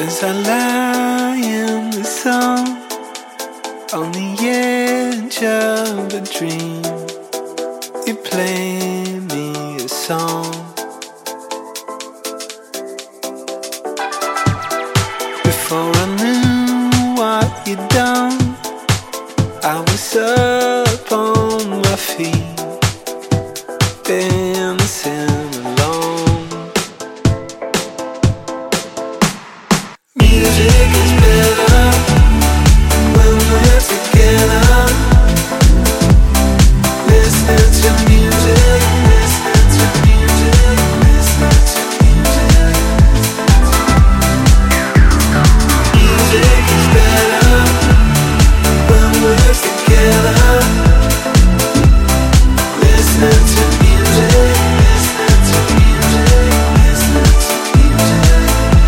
As I lie in the sun on the edge of a dream, you play me a song. Before I knew what you'd done, I was up on my feet, dancing alone. Music is better when we're together. Listening to music, listening to music, listening to music. Music is better when we're together. Listening to music, listening to music, listening to music.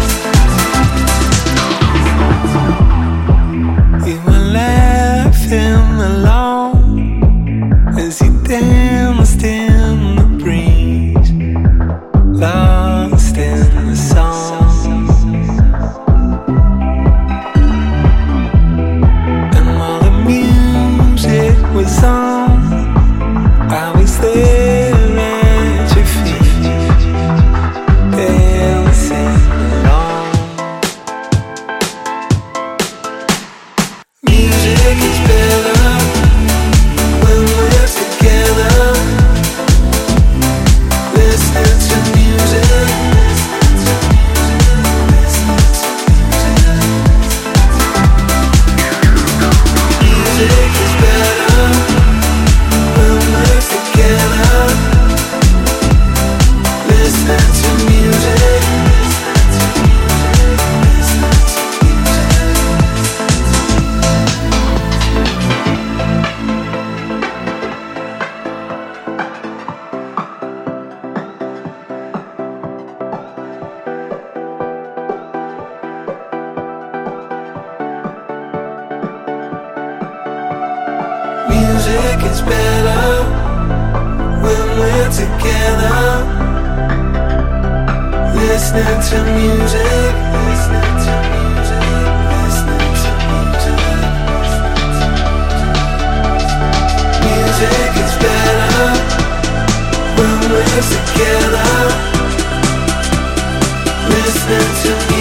You were laughing along as you danced in the breeze, lost in the song. And while the music was on, I was there at your feet, dancing along. Music is better when we're together. Listening to music, listening to music, listening to music. Music is better when we're together. Listening to music, listening to music, listening to music. Music is better when we're together. Listening to music, listening to music, listening to music. Music is better when we're together. Listening to music.